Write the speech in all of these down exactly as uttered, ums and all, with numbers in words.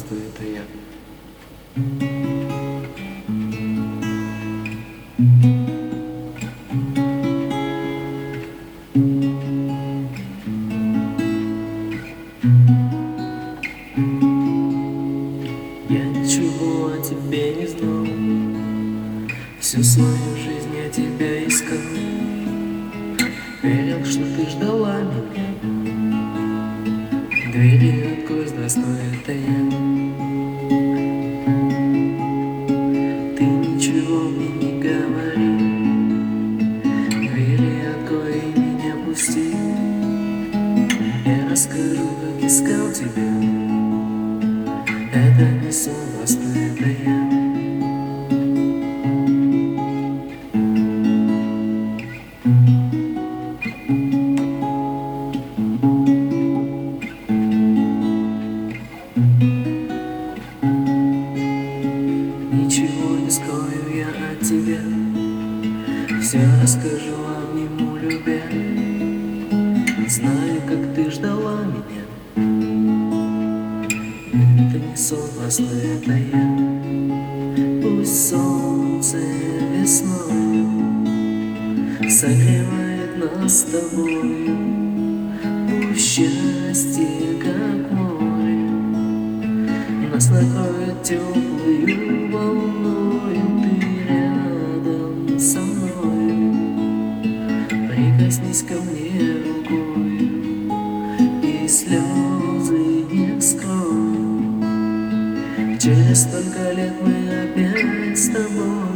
здравствуй, это я. Я ничего о тебе не знал, всю свою жизнь я тебя искал. Верил, что ты ждала меня. Двери открой, здравствуй, это я. Ты ничего мне не говори. Двери открой и меня пусти. Я расскажу, как искал тебя. Это не сон, здравствуй, это я. Ничего не скрою я от тебя, все расскажу, обниму, любя. Знаю, как ты ждала меня. Это не сон, здравствуй, это я. Пусть солнце весною согревает нас с тобою. Пусть счастье, как море, нас накроет теплую волною. Ты рядом со мною, прикоснись ко мне рукой, и слезы не скрою. Через столько лет мы опять с тобою.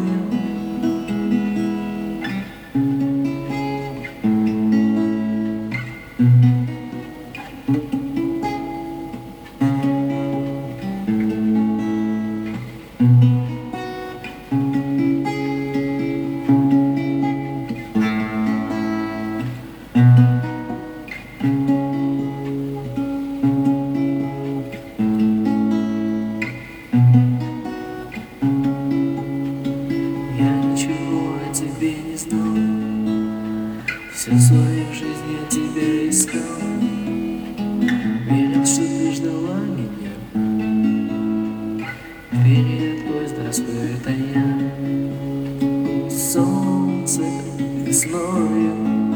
Я ничего о тебе не знал, всю свою жизнь я тебя искал. Верил, что ты ждала меня. Двери открой, здравствуй, это я. Пусть солнце весною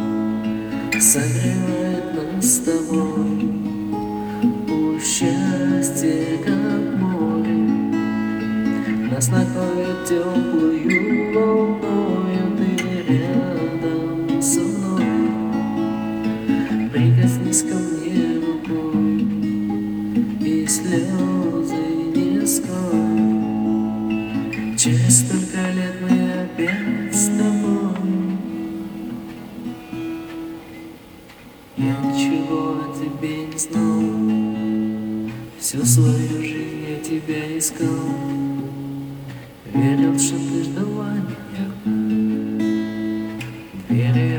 согревает нас с тобой. Пусть счастье, как море, нас накроет теплую волною. Ты рядом со мной, прикоснись ко мне рукой, и слезы не скрою. Через столько лет мы опять с тобой. Я ничего о тебе не знал, всю свою жизнь я тебя искал. Верил, что ты ждала меня. Двери